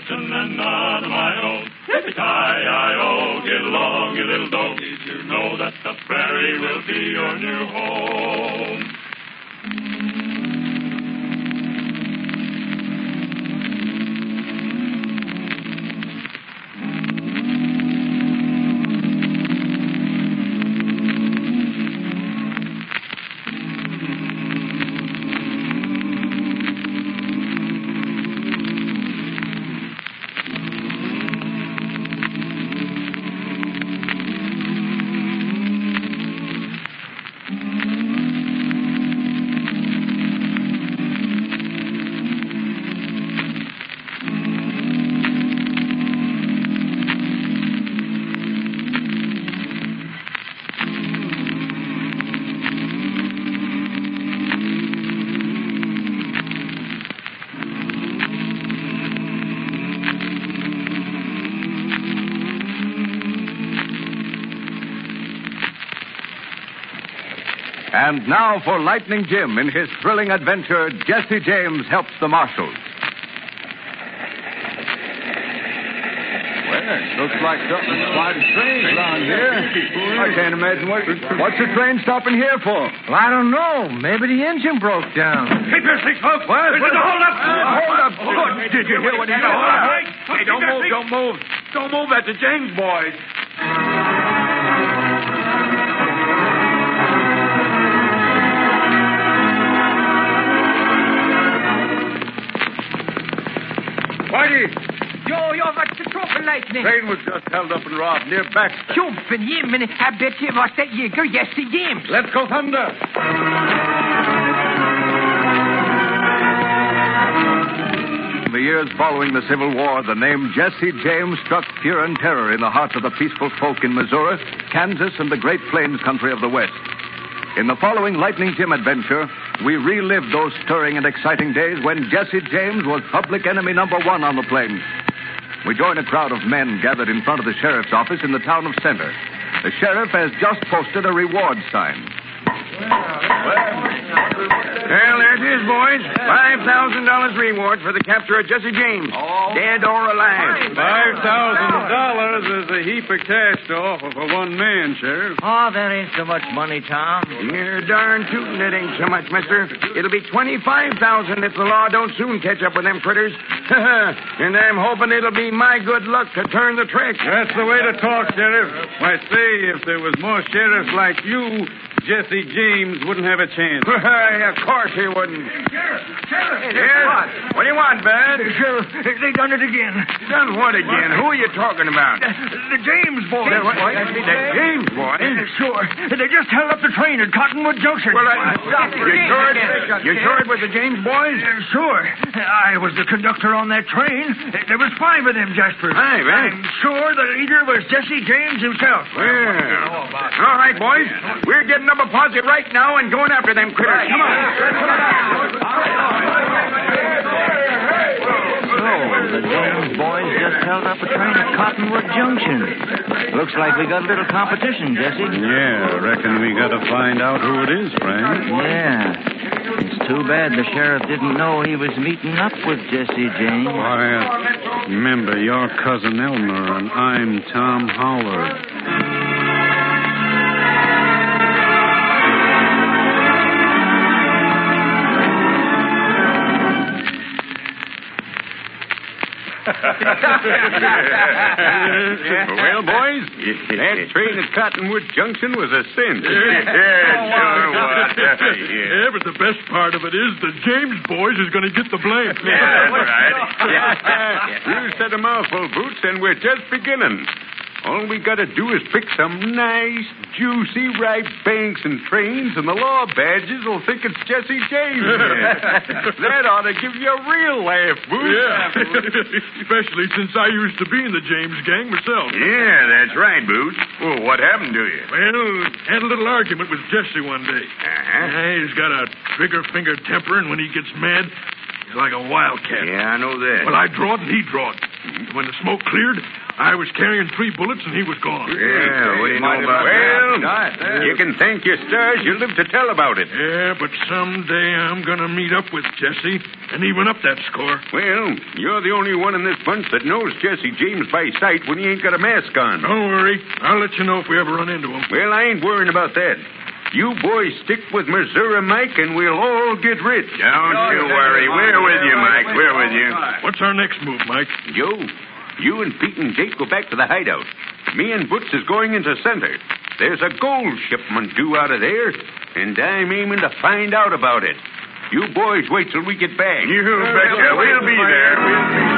fortune and none of my own. Yippee-ki-yi-o, get along, you little doe. Did you know that the prairie will be your new home? And now for Lightning Jim in his thrilling adventure, Jesse James Helps the Marshals. Well, looks like something's quite strange around here. I can't imagine what's the train stopping here for. Well, I don't know. Maybe the engine broke down. Keep your seats, folks. What? Hold up. Hold up. Good. Did you hear what he said? Hey, don't move. Don't move. That's the James boys. Whitey! Yo, what's the trouble, Lightning? Train was just held up and robbed near Baxter. Jumping him, and I bet you it was that Yeager, Jesse James. Let's go thunder. In the years following the Civil War, the name Jesse James struck fear and terror in the hearts of the peaceful folk in Missouri, Kansas, and the Great Plains country of the West. In the following Lightning Jim adventure, we relive those stirring and exciting days when Jesse James was public enemy number one on the plains. We join a crowd of men gathered in front of the sheriff's office in the town of Center. The sheriff has just posted a reward sign. Well, there it is, boys. $5,000 reward for the capture of Jesse James. Dead or alive. $5,000 is a heap of cash to offer for one man, Sheriff. Oh, that ain't so much money, Tom. You're darn tootin' it ain't so much, mister. It'll be $25,000 if the law don't soon catch up with them critters. And I'm hoping it'll be my good luck to turn the trick. That's the way to talk, Sheriff. Why, say, if there was more sheriffs like you, Jesse James wouldn't have a chance. Why, of course he wouldn't. Sheriff! Yes? What do you want, Bud? Sheriff, they done it again. Done what again? Who are you talking about? The James boys. The James boys? Sure. They just held up the train at Cottonwood Junction. Well, you sure it was the James boys? Sure. I was the conductor on that train. There was 5 of them, Jasper. 5, eh? I'm sure the leader was Jesse James himself. Well, all right, boys. We're getting up a posse right now and going after them critters. Come on. The James boys just held up a train at Cottonwood Junction. Looks like we got a little competition, Jesse. Yeah, reckon we got to find out who it is, Frank. Yeah. It's too bad the sheriff didn't know he was meeting up with Jesse James. Quiet. Remember, you're Cousin Elmer, and I'm Tom Howard. Well, boys, that train at Cottonwood Junction was a cinch. Yeah, but the best part of it is the James boys is going to get the blame. Yeah, that's right. You said a mouthful, Boots, and we're just beginning. All we got to do is pick some nice, juicy, ripe banks and trains, and the law badges will think it's Jesse James. That ought to give you a real laugh, Boots. Yeah, especially since I used to be in the James gang myself. Yeah, that's right, Boots. Well, what happened to you? Well, had a little argument with Jesse one day. He's got a trigger-finger temper, and when he gets mad, he's like a wildcat. Yeah, I know that. Well, I drawed and he drawed. When the smoke cleared, I was carrying 3 bullets and he was gone. Yeah, what do you know about Well, you can thank your stars you live to tell about it. Yeah, but someday I'm going to meet up with Jesse and even up that score. Well, you're the only one in this bunch that knows Jesse James by sight when he ain't got a mask on. Don't worry. I'll let you know if we ever run into him. Well, I ain't worrying about that. You boys stick with Missouri Mike, and we'll all get rich. Don't you worry. We're with you, Mike. We're with you. What's our next move, Mike? Joe, you and Pete and Jake go back to the hideout. Me and Butch is going into center. There's a gold shipment due out of there, and I'm aiming to find out about it. You boys wait till we get back. You betcha. We'll be there.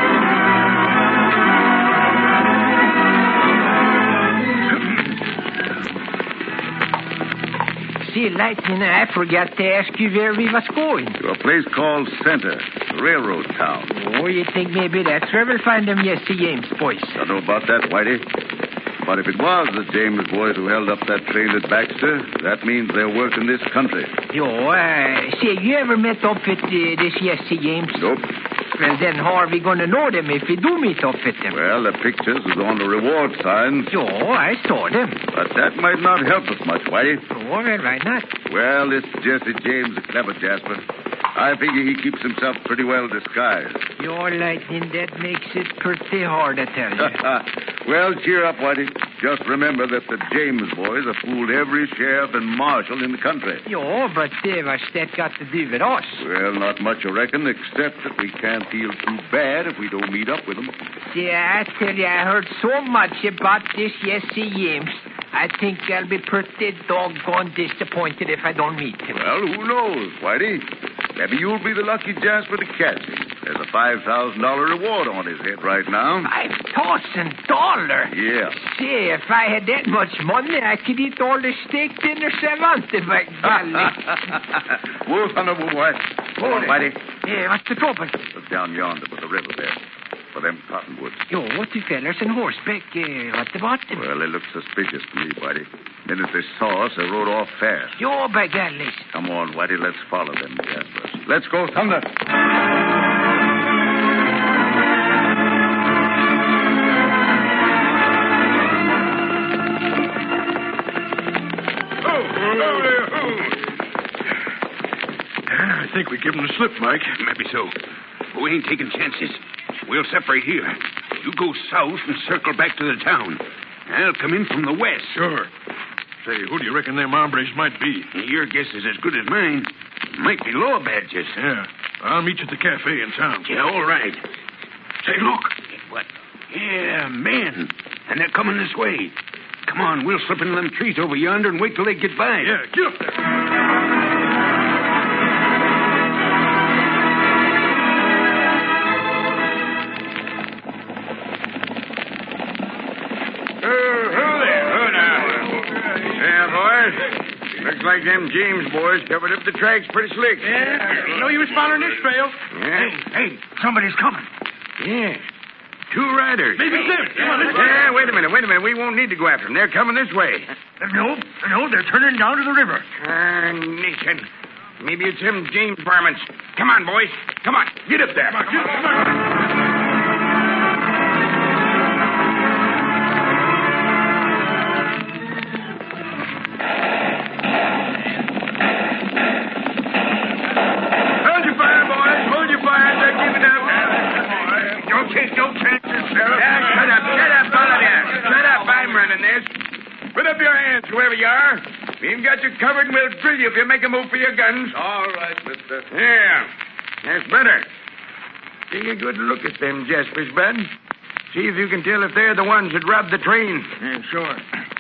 See, Lightning, I forgot to ask you where we was going. To a place called Center, a railroad town. Oh, you think maybe that's where we'll find them Jesse James boys? Don't know about that, Whitey. But if it was the James boys who held up that train at Baxter, that means they're working this country. Yo, say, you ever met up with this Jesse James? Nope. Well, then how are we going to know them if we do meet up with them? Well, the pictures is on the reward signs. Yo, I saw them. But that might not help us much, Whitey. Oh, well, why not? Well, this Jesse James is clever, Jasper. I figure he keeps himself pretty well disguised. Your Lightning, that makes it pretty hard, I tell you. Well, cheer up, Whitey. Just remember that the James boys have fooled every sheriff and marshal in the country. Yo, but what's that got to do with us? Well, not much, I reckon, except that we can't feel too bad if we don't meet up with them. Yeah, I tell you, I heard so much about this Jesse James. I think I'll be pretty doggone disappointed if I don't meet him. Well, who knows, Whitey? Maybe you'll be the lucky Jasper to catch him. There's a $5,000 reward on his head right now. $5,000? Yeah. Say, if I had that much money, I could eat all the steak dinners I wanted, by golly. Wolf on the boy. Go on, Whitey. Yeah, what's the trouble? Look down yonder by the river there. For them cottonwoods. Yo, what the fellas on horseback? What about them? Well, they look suspicious to me, Whitey. Minute they saw us, they rode off fast. Yo, by golly. Come on, Whitey, let's follow them, Jasper. Let's go, Thunder. I think we give him the slip, Mike. Maybe so. But we ain't taking chances. We'll separate here. You go south and circle back to the town. I'll come in from the west. Sure. Say, who do you reckon them hombres might be? Your guess is as good as mine. Might be law badges. Yeah. I'll meet you at the cafe in town. Yeah, all right. Say, look. What? Yeah, men. And they're coming this way. Come on, we'll slip into them trees over yonder and wait till they get by. Yeah, get up there. Looks like them James boys covered up the tracks pretty slick. Yeah, know you was following this trail. Yeah. Hey, somebody's coming. Yeah. 2 riders. Maybe it's them. Come on, let's go. Yeah, wait a minute. We won't need to go after them. They're coming this way. No, they're turning down to the river. Nation. Maybe it's them James varmints. Come on, boys. Come on. Get up there. Come on. No chances, Sheriff. Shut up, all of you. Shut up, I'm running this. Put up your hands, whoever you are. We've got you covered, and we'll drill you if you make a move for your guns. All right, mister. Yeah, that's better. Take a good look at them Jaspers, bud. See if you can tell if they're the ones that robbed the train. Yeah, sure.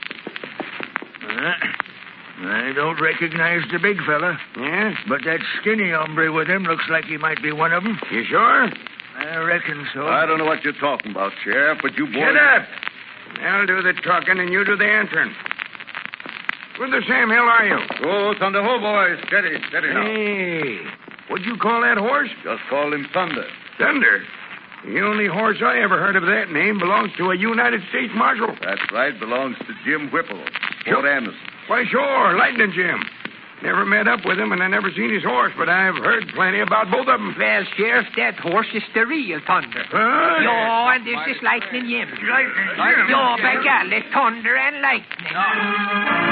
I don't recognize the big fella. Yeah? But that skinny hombre with him looks like he might be one of them. You sure? I reckon so. I don't know what you're talking about, Sheriff, but you boys... Shut up! I'll do the talking and you do the answering. Where the Sam hell are you? Oh, Thunder, ho, boys. Steady now. Hey, what'd you call that horse? Just call him Thunder. Thunder? The only horse I ever heard of that name belongs to a United States Marshal. That's right, belongs to Jim Whipple, Fort Anderson. Why, sure, Lightning Jim. Never met up with him, and I never seen his horse, but I've heard plenty about both of them. Well, Sheriff, that horse is the real Thunder. Huh? Yo, and this is Lightning Jim. Lightning Jim. Yo, by golly, Thunder and Lightning.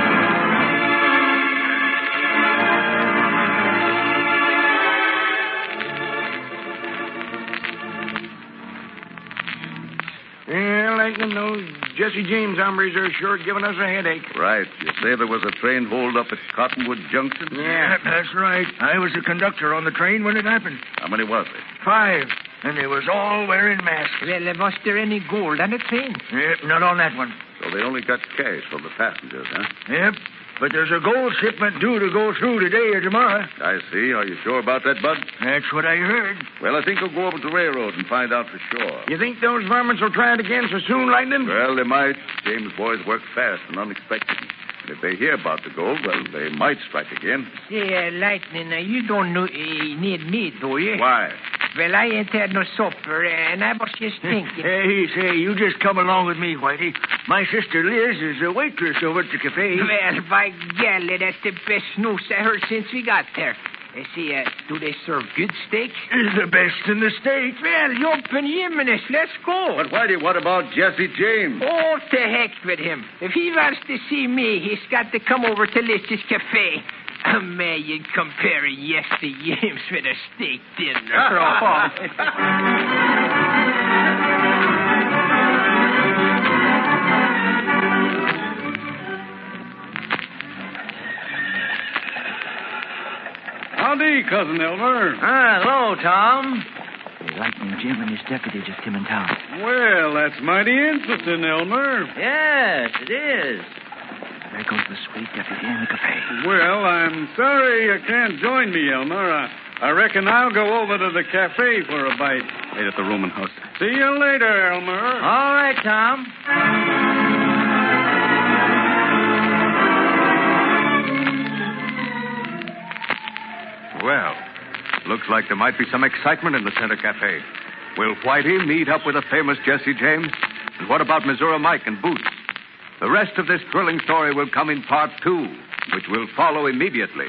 Yeah, Lightning, those Jesse James hombres are sure giving us a headache. Right. You say there was a train hold up at Cottonwood Junction? Yeah. That's right. I was the conductor on the train when it happened. How many was there? 5. And they was all wearing masks. Well, was there any gold on the train? Yep, not on that one. So they only got cash from the passengers, huh? Yep. But there's a gold shipment due to go through today or tomorrow. I see. Are you sure about that, Bud? That's what I heard. Well, I think we'll go over to the railroad and find out for sure. You think those varmints will try it again so soon, Lightning? Well, they might. James' boys work fast and unexpected. And if they hear about the gold, well, they might strike again. Say, Lightning, you don't need me, do you? Why? Well, I ain't had no supper, and I was just thinking. Hey, you just come along with me, Whitey. My sister Liz is a waitress over at the cafe. Well, by golly, that's the best news I heard since we got there. See, do they serve good steaks? It's the best in the state. Well, you open Jimenez. Let's go. But, Whitey, what about Jesse James? Oh, to heck with him. If he wants to see me, he's got to come over to Liz's Cafe. Man, you compare Jesse James with a steak dinner. Howdy, Cousin Elmer. Hello, Tom. Lightning Jim and his deputy just came in town. Well, that's mighty interesting, Elmer. Yes, it is. There goes the sweet deputy in the cafe. Well, I'm sorry you can't join me, Elmer. I reckon I'll go over to the cafe for a bite. Right at the rooming house. See you later, Elmer. All right, Tom. Well, looks like there might be some excitement in the Center Cafe. Will Whitey meet up with the famous Jesse James? And what about Missouri Mike and Boots? The rest of this thrilling story will come in part 2, which will follow immediately.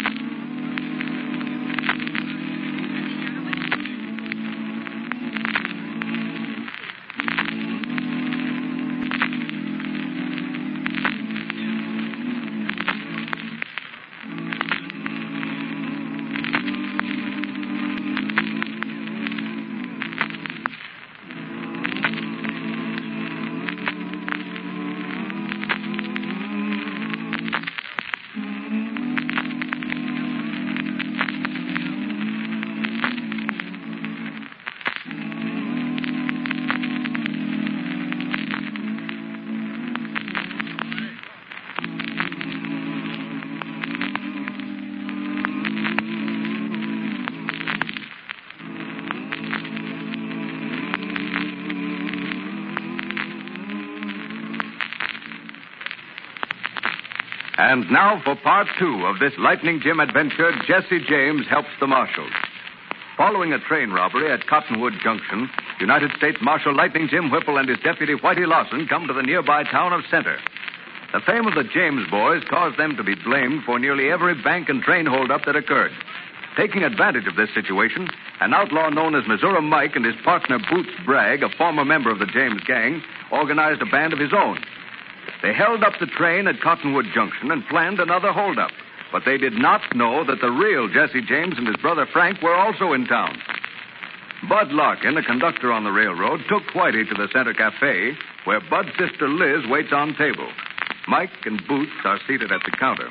And now for part 2 of this Lightning Jim adventure, Jesse James helps the marshals. Following a train robbery at Cottonwood Junction, United States Marshal Lightning Jim Whipple and his deputy Whitey Lawson come to the nearby town of Center. The fame of the James boys caused them to be blamed for nearly every bank and train holdup that occurred. Taking advantage of this situation, an outlaw known as Missouri Mike and his partner Boots Bragg, a former member of the James gang, organized a band of his own. They held up the train at Cottonwood Junction and planned another holdup. But they did not know that the real Jesse James and his brother Frank were also in town. Bud Larkin, a conductor on the railroad, took Whitey to the Center Cafe, where Bud's sister Liz waits on table. Mike and Boots are seated at the counter.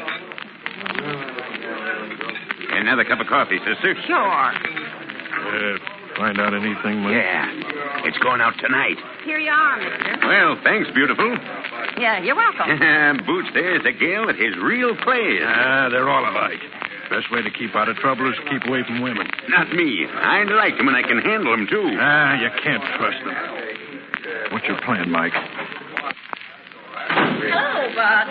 Another cup of coffee, sister? Sure. Find out anything, Mike? Yeah. It's going out tonight. Here you are, mister. Well, thanks, beautiful. Yeah, you're welcome. Boots, there's a gal that has real plays. They're all alike. Best way to keep out of trouble is to keep away from women. Not me. I like them and I can handle them, too. You can't trust them. What's your plan, Mike? Hello, Bud.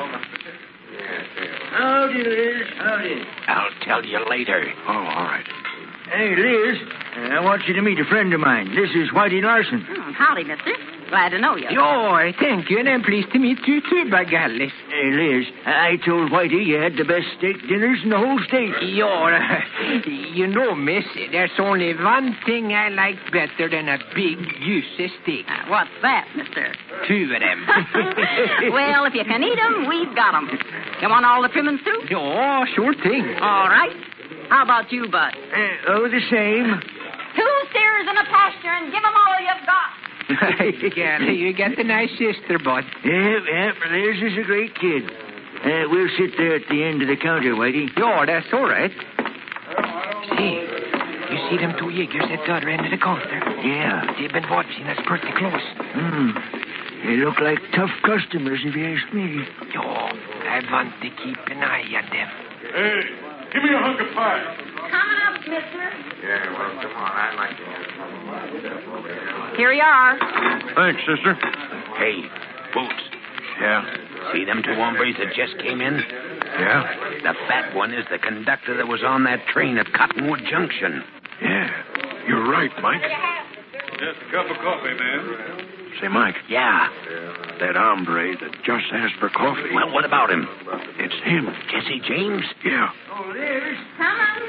Howdy, Liz. Howdy. I'll tell you later. Oh, all right. Hey, Liz, I want you to meet a friend of mine. This is Whitey Larson. Howdy, mister. Glad to know you. Joy, thank you, and I'm pleased to meet you too, by golly. Hey, Liz, I told Whitey you had the best steak dinners in the whole state. You know, miss, there's only one thing I like better than a big, juicy steak. What's that, mister? 2 of them. Well, if you can eat 'em, we've got 'em. You want all the trimmings, too? Oh, sure thing. All right. How about you, Bud? The same. 2 steers and a pasture, and give 'em all you've got. Golly, you got a nice sister, Bud. Yeah, Liz is a great kid. We'll sit there at the end of the counter, Whitey. Oh, that's all right. See, you see them 2 Jaegers at the other end of the counter? Yeah. They've been watching us pretty close. They look like tough customers, if you ask me. Oh, I want to keep an eye on them. Hey, give me a hunk of pie. Coming up, mister. Yeah, well, come on. I'd like to have some. Here you are. Thanks, sister. Hey, Boots. Yeah? See them 2 hombres that just came in? Yeah? The fat one is the conductor that was on that train at Cottonwood Junction. Yeah. You're right, Mike. Just a cup of coffee, man. Say, Mike. Yeah. That hombre that just asked for coffee. Well, what about him? It's him. Jesse James? Yeah. Oh, Liz. Come on.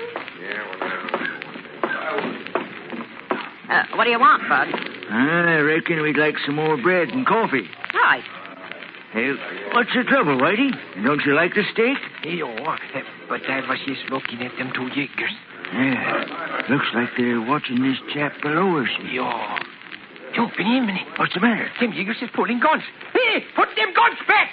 What do you want, Bud? I reckon we'd like some more bread and coffee. Right. Hey, what's the trouble, Whitey? Don't you like the steak? But I was just looking at them 2 Jaegers. Yeah. Looks like they're watching this chap below us. Yo, Benjamin. What's the matter? Them Jaegers is pulling guns. Hey, put them guns back!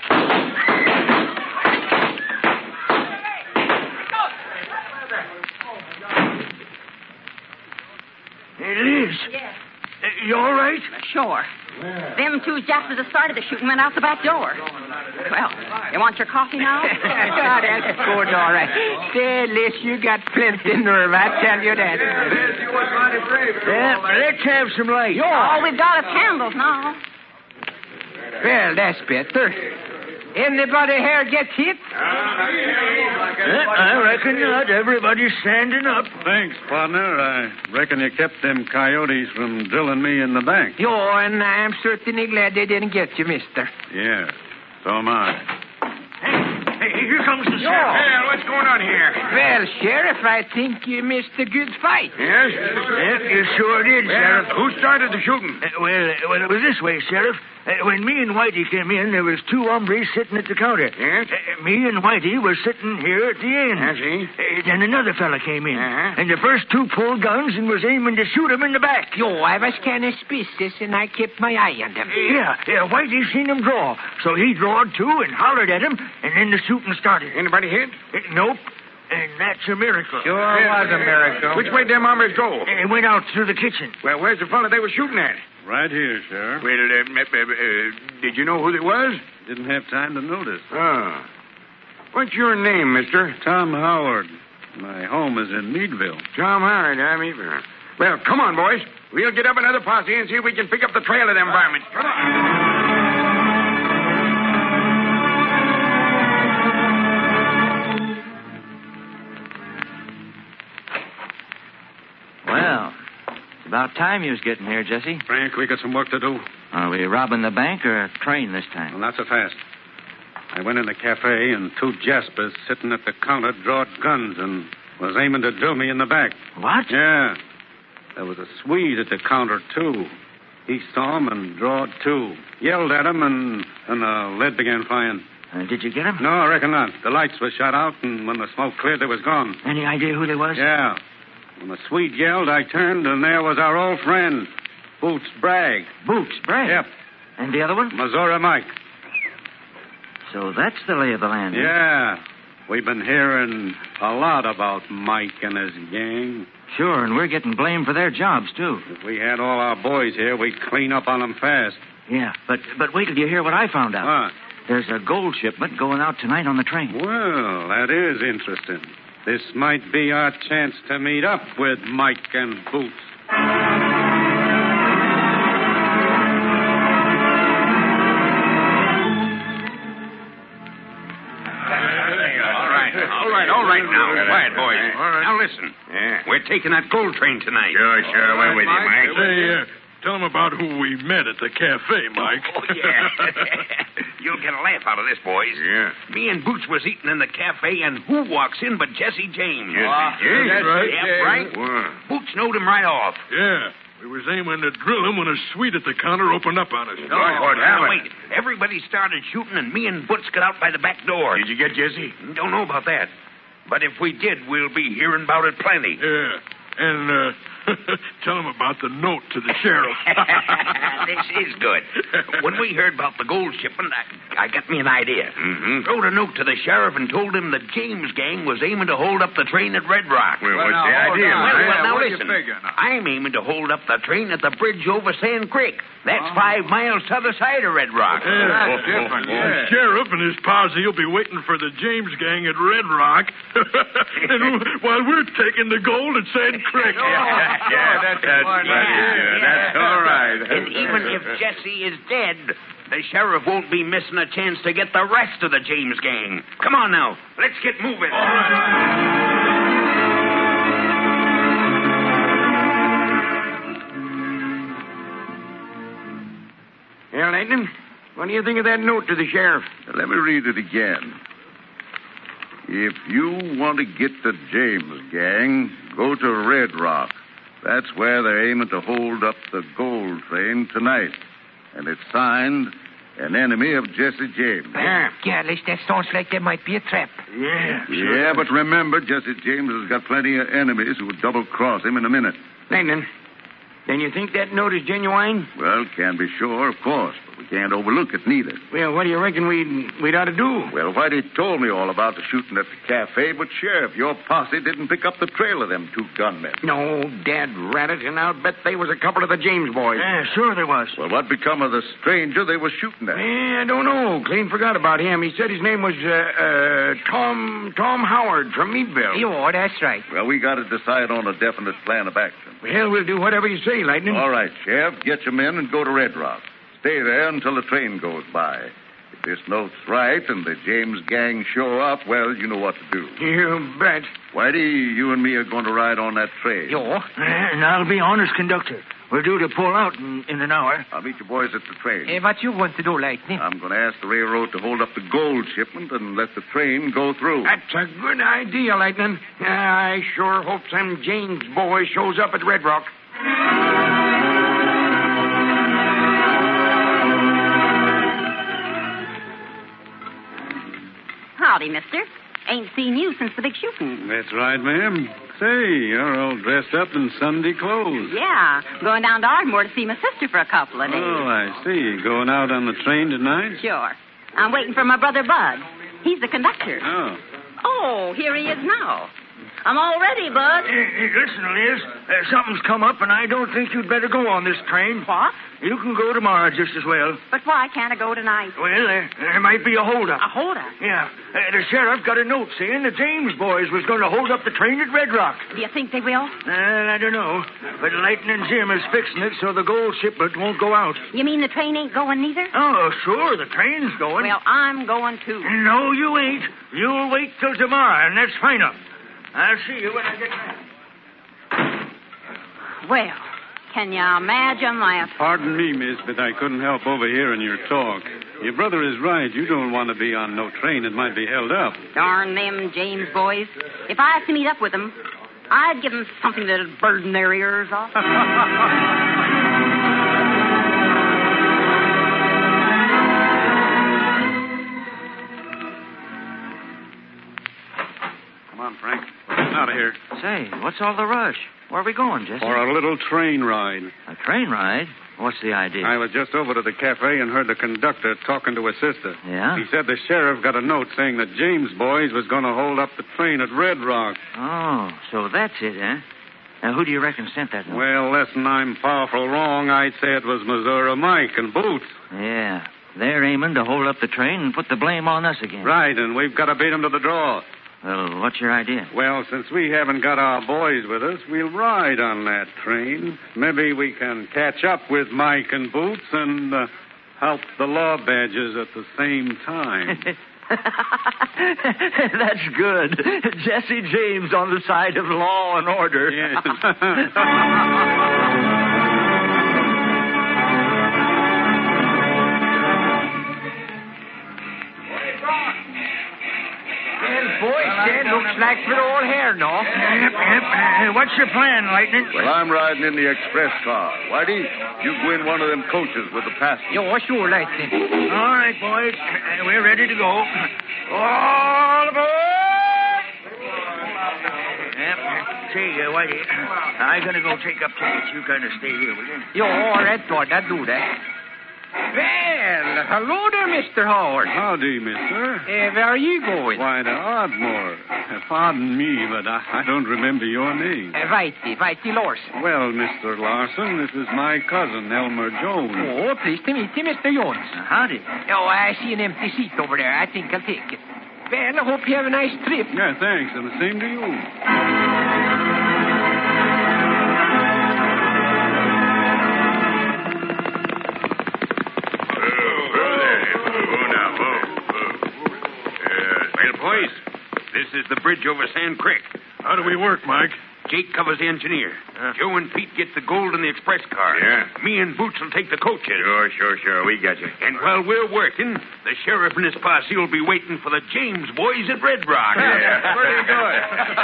Hey, Liz. Yes. You all right? Sure. Them 2 Japs that started the shooting went out the back door. Well, you want your coffee now? That's good, all right. Say, Liz, you got plenty nerve, I tell you that. Liz, you was mighty brave. Yeah, let's have some light. All we've got is candles now. Well, that's better. Anybody here get hit? I reckon not. Everybody's standing up. Thanks, partner. I reckon you kept them coyotes from drilling me in the bank. Yo, and I'm certainly glad they didn't get you, mister. Yeah, so am I. Hey, here comes the sheriff. Well, what's going on here? Well, Sheriff, I think you missed a good fight. Yes? Yep, you sure did, Sheriff. Who started the shooting? Well, it was this way, Sheriff. When me and Whitey came in, there was 2 hombres sitting at the counter. Yes? Me and Whitey was sitting here at the end. I see. Then another fella came in. Uh-huh. And the first 2 pulled guns and was aiming to shoot him in the back. Yo, I was kind of suspicious, and I kept my eye on them. Yeah, Whitey seen him draw. So he drawed too and hollered at him, and then the shooting started. Anybody hit? Nope. And that's a miracle. Sure was a miracle. Which way them hombres go? It went out through the kitchen. Well, where's the fella they were shooting at? Right here, Sheriff. Well, did you know who they was? Didn't have time to notice. Oh. What's your name, mister? Tom Howard. My home is in Meadville. Tom Howard, Well, come on, boys. We'll get up another posse and see if we can pick up the trail of them varmints. Come on. Well, it's about time you was getting here, Jesse. Frank, we got some work to do. Are we robbing the bank or a train this time? Well, not so fast. I went in the cafe, and 2 Jaspers sitting at the counter drawed guns and was aiming to drill me in the back. What? Yeah. There was a Swede at the counter, too. He saw him and drawed, too. Yelled at him, and the lead began flying. Did you get him? No, I reckon not. The lights were shot out, and when the smoke cleared, they was gone. Any idea who they was? Yeah. When the Swede yelled, I turned, and there was our old friend, Boots Bragg. Boots, Bragg? Yep. And the other one? Missouri Mike. So that's the lay of the land. eh? Yeah. We've been hearing a lot about Mike and his gang. Sure, and we're getting blamed for their jobs, too. If we had all our boys here, we'd clean up on them fast. Yeah, but wait till you hear what I found out. What? There's a gold shipment going out tonight on the train. Well, that is interesting. This might be our chance to meet up with Mike and Boots. All right now. Quiet, boys. Now listen. Yeah. We're taking that gold train tonight. Sure. We're with you, Mike. Say, Tell them about who we met at the cafe, Mike. Oh, yeah. You'll get a laugh out of this, boys. Yeah. Me and Boots was eating in the cafe, and who walks in but Jesse James? James, that's right. Yep, right. Wow. Boots knowed him right off. Yeah. We was aiming to drill him when a suite at the counter opened up on us. What Now, happened? wait. Everybody started shooting, and me and Boots got out by the back door. Did you get Jesse? Don't know about that. But if we did, we'll be hearing about it plenty. Yeah. And, tell him about the note to the sheriff. This is good. When we heard about the gold shipment, I got me an idea. Mm-hmm. Wrote a note to the sheriff and told him the James gang was aiming to hold up the train at Red Rock. Well, what's the idea? Well, now what do you listen. figure now? I'm aiming to hold up the train at the bridge over Sand Creek. That's 5 miles to the side of Red Rock. That's different. The sheriff and his posse will be waiting for the James gang at Red Rock, and while we're taking the gold at Sand Creek. That's all right. And even if Jesse is dead, the sheriff won't be missing a chance to get the rest of the James gang. Come on now. Let's get moving. All right. Yeah, Lightning, what do you think of that note to the sheriff? Let me read it again. If you want to get the James gang, go to Red Rock. That's where they're aiming to hold up the gold train tonight. And it's signed, an enemy of Jesse James. Garlish, that sounds like there might be a trap. Yeah, but remember, Jesse James has got plenty of enemies who would double-cross him in a minute. Lightning, then you think that note is genuine? Well, can't be sure, of course, but we can't overlook it neither. Well, what do you reckon we'd ought to do? Well, Whitey told me all about the shooting at the cafe, but, Sheriff, your posse didn't pick up the trail of them 2 gunmen. No, Dad ratted, and I'll bet they was a couple of the James boys. Yeah, sure there was. Well, what become of the stranger they were shooting at? I don't know. Clean forgot about him. He said his name was Tom Howard from Meadville. Oh, that's right. Well, we got to decide on a definite plan of action. Well, we'll do whatever you say, Lightning. All right, Sheriff, get your men and go to Red Rock. Stay there until the train goes by. If this note's right and the James gang show up, well, you know what to do. You bet. Whitey, you and me are going to ride on that train. And I'll be honest conductor. We're due to pull out in an hour. I'll meet you boys at the train. What you want to do, Lightning? I'm going to ask the railroad to hold up the gold shipment and let the train go through. That's a good idea, Lightning. I sure hope some James boy shows up at Red Rock. Howdy, mister. Ain't seen you since the big shooting. That's right, ma'am. Say, you're all dressed up in Sunday clothes. Yeah, going down to Ardmore to see my sister for a couple of days. Oh, I see. Going out on the train tonight? Sure. I'm waiting for my brother Bud. He's the conductor. Oh. Oh, here he is now. I'm all ready, Bud. Listen, Liz, something's come up, and I don't think you'd better go on this train. What? You can go tomorrow just as well. But why can't I go tonight? Well, there might be a holdup. A holdup? Yeah. The sheriff got a note saying the James boys was going to hold up the train at Red Rock. Do you think they will? I don't know. But Lightning Jim is fixing it so the gold shipment won't go out. You mean the train ain't going neither? Oh, sure, the train's going. Well, I'm going too. No, you ain't. You'll wait till tomorrow, and that's final. I'll see you when I get back. Well, can you imagine that? Pardon me, miss, but I couldn't help overhearing your talk. Your brother is right. You don't want to be on no train that might be held up. Darn them James boys. If I have to meet up with them, I'd give them something that'd burden their ears off. Come on, Frank. Get out of here. Say, what's all the rush? Where are we going, Jesse? For a little train ride. A train ride? What's the idea? I was just over to the cafe and heard the conductor talking to his sister. Yeah? He said the sheriff got a note saying that James boys was going to hold up the train at Red Rock. Oh, so that's it, eh? Now, who do you reckon sent that note? Well, listen, I'm powerful wrong. I'd say it was Missouri Mike and Boots. Yeah. They're aiming to hold up the train and put the blame on us again. Right, and we've got to beat them to the draw. Well, what's your idea? Well, since we haven't got our boys with us, we'll ride on that train. Maybe we can catch up with Mike and Boots and help the law badgers at the same time. That's good. Jesse James on the side of law and order. Yes. boys. Looks like we're all here now. Yep. What's your plan, Lightning? Well, I'm riding in the express car. Whitey, you go in one of them coaches with the passengers. Yo, sure, Lightning. All right, boys. We're ready to go. All aboard! Yep. Say, Whitey, I'm going to go take up tickets. You kind of stay here, will you? Yo, all right, Lord. I'll do that. Well, hello there, Mr. Howard. Howdy, mister. Where are you going? Why, to Ardmore. Pardon me, but I don't remember your name. Whitey Larson. Well, Mr. Larson, this is my cousin, Elmer Jones. Oh, pleased to meet you, Mr. Jones. Howdy. Oh, I see an empty seat over there. I think I'll take it. Well, I hope you have a nice trip. Yeah, thanks, and the same to you. Boys, this is the bridge over Sand Creek. How do we work, Mike? Jake covers the engineer. Joe and Pete get the gold in the express car. Yeah. Me and Boots will take the coaches. Sure. We got you. And while we're working, the sheriff and his posse will be waiting for the James boys at Red Rock. Yeah, pretty good.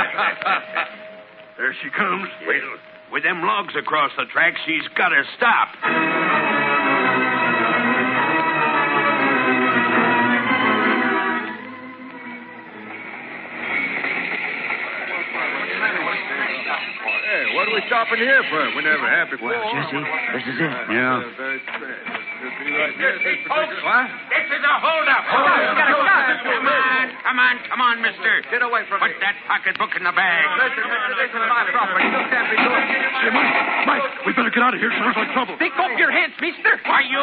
There she comes. Well, with them logs across the track, she's got to stop. What are we stopping here for? We never have before. Jesse, this is it. Yeah. What? This is a holdup. Come on, mister. Get away from Put that pocketbook in the bag. Listen, this is my property. You can't be doing this. Hey, Mike, we better get out of here. Sounds like trouble. Pick up your hands, mister. Are you...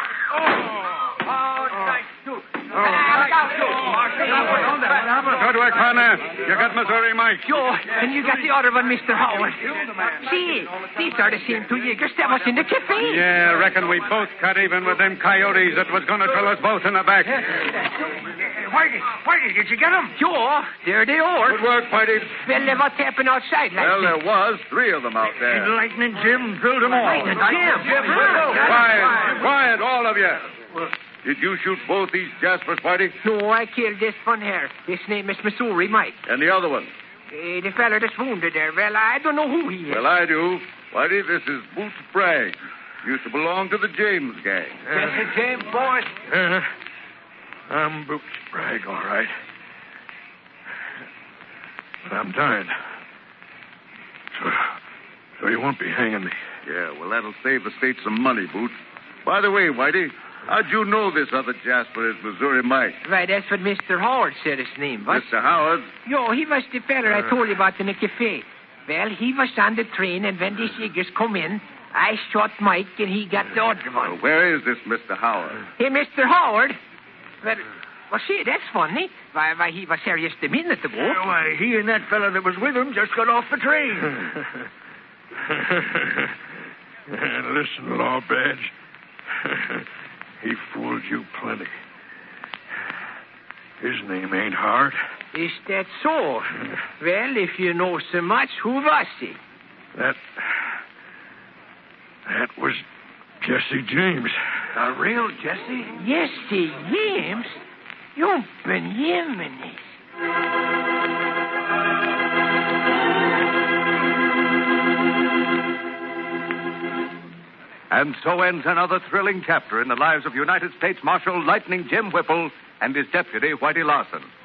Good work, partner. You got Missouri Mike. Joe, and you got the other one, Mr. Howard. See, these are the same two Jaegers that was in the cafe. Yeah, reckon we both cut even with them coyotes that was going to drill us both in the back. Whitey, did you get them? Joe, there they are. Good work, Whitey. Well, they were tapping outside like Well, this. there was 3 of them out there. And Lightning Jim drilled them all. Lightning Jim. Quiet, all of you. Did you shoot both these Jaspers, Whitey? No, I killed this one here. His name is Missouri Mike. And the other one? The fella that's wounded there. Well, I don't know who he is. Well, I do. Whitey, this is Boots Bragg. Used to belong to the James gang. Jesse James, boys. I'm Boots Bragg, all right. But I'm dying. So you won't be hanging me. Yeah, well, that'll save the state some money, Boots. By the way, Whitey, how'd you know this other Jasper is Missouri Mike? Right, that's what Mr. Howard said his name was. Mr. Howard? Yo, he was the fella I told you about in the cafe. Well, he was on the train, and when these Jaegers come in, I shot Mike, and he got the other one. Well, where is this Mr. Howard? Hey, Mr. Howard. Well, see, that's funny. Why, he was here just a minute ago. Why, he and that fella that was with him just got off the train. Listen, Law Badge. He fooled you plenty. His name ain't Howard. Is that so? Well, if you know so much, who was he? That was Jesse James. A real Jesse? Jesse James? You've been Yemenis. And so ends another thrilling chapter in the lives of United States Marshal Lightning Jim Whipple and his deputy, Whitey Larson.